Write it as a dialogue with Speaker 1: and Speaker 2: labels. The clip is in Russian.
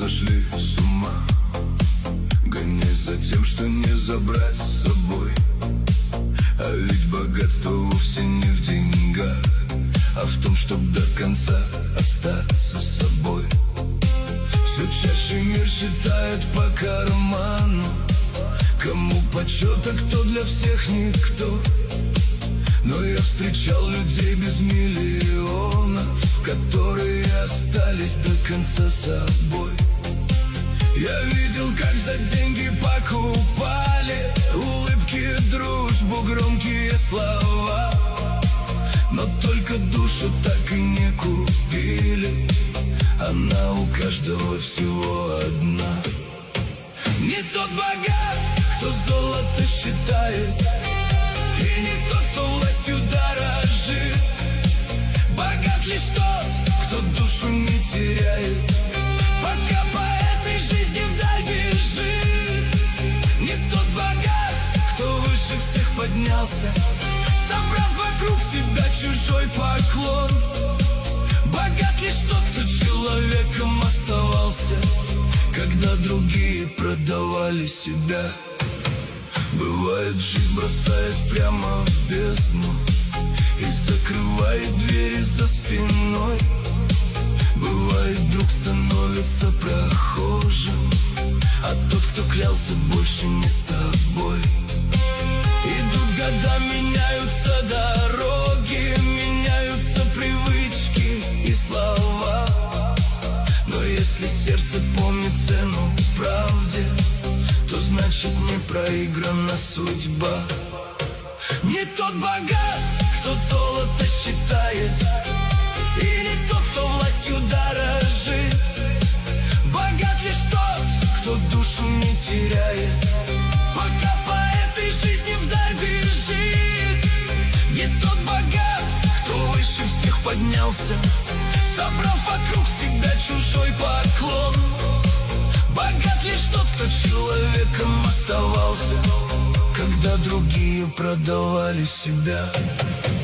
Speaker 1: сошли с ума, гонясь за тем, что не забрать с собой. А ведь богатство вовсе не в деньгах, а в том, чтоб до конца остаться собой. Все чаще мир считает по карману, кому почет, а кто для всех никто. Но я встречал людей без миллионов, которые остались до конца собой. Я видел, как за деньги покупали улыбки, дружбу, громкие слова, но только душу так и не купили. Она у каждого всего одна. Не тот богат, кто золото считает, и не тот, кто властью дорожит. Богат лишь тот, кто душу не теряет, пока по этой жизни вдаль бежит. Не тот богат, кто выше всех поднялся, собрав вокруг себя чужой поклон. Богат лишь тот, кто человеком оставался, когда другие продавали себя. Бывает, жизнь бросает прямо в бездну и закрывает двери за спиной. Бывает, друг становится прохожим, а тот, кто клялся, больше не с тобой. Идут года, меняются дороги, меняются привычки и слова. Но если сердце помнит цену правде, то значит не проиграна судьба. Не тот богат, кто золото считает, и не тот, кто властью дорожит. Богат лишь тот, кто душу не теряет, пока по этой жизни вдаль бежит. Не тот богат, кто выше всех поднялся, собрав вокруг себя чужой поклон. Богат лишь тот, кто человеком оставался, когда другие продавали себя.